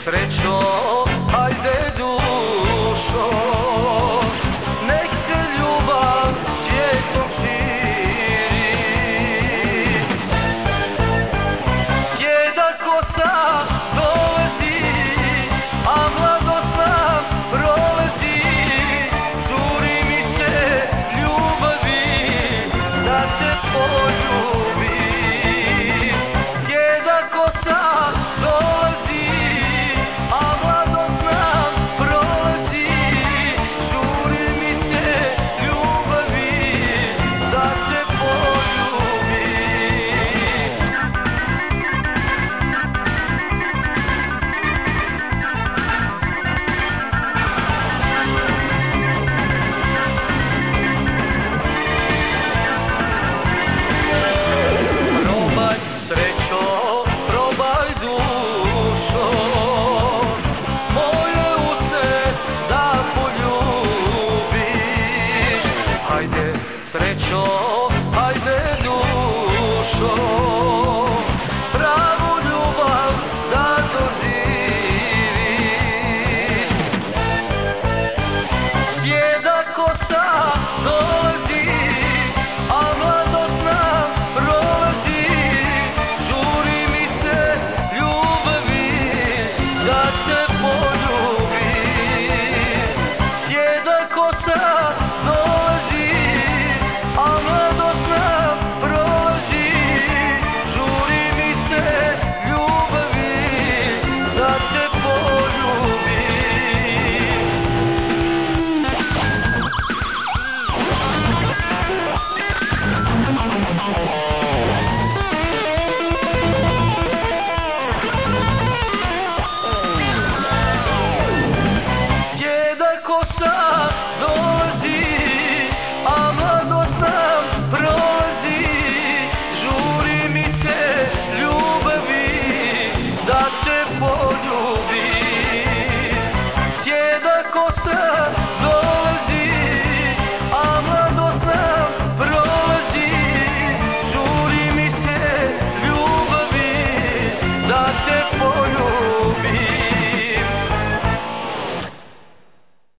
srećo, hajde dušo, nek se ljubav svijetom širi. Sjeda kosa dolazi, a mladost nam prolazi, žuri mi se ljubavi da te poljubim. Sjeda kosa dolazi, a mladost nam prolazi, žuri mi se ljubavi da te poljubim. Probaj srećo, probaj dušo, moje usne da poljubiš. Hajde srećo, hajde dušo,